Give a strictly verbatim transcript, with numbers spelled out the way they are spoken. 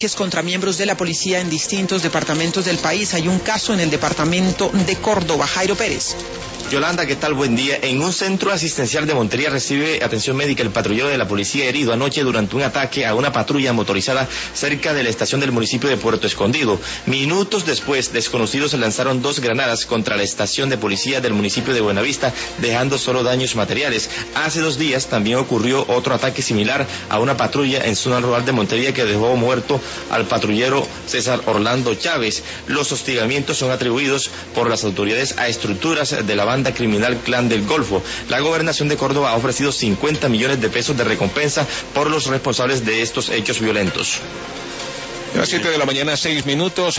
Contra miembros de la policía en distintos departamentos del país. Hay un caso en el departamento de Córdoba. Jairo Pérez. Yolanda, ¿qué tal? Buen día. En un centro asistencial de Montería recibe atención médica el patrullero de la policía herido anoche durante un ataque a una patrulla motorizada cerca de la estación del municipio de Puerto Escondido. Minutos después, desconocidos lanzaron dos granadas contra la estación de policía del municipio de Buenavista, dejando solo daños materiales. Hace dos días también ocurrió otro ataque similar a una patrulla en zona rural de Montería que dejó muerto al patrullero César Orlando Chávez. Los hostigamientos son atribuidos por las autoridades a estructuras de la banda criminal Clan del Golfo. La gobernación de Córdoba ha ofrecido cincuenta millones de pesos de recompensa por los responsables de estos hechos violentos. A las siete de la mañana, seis minutos.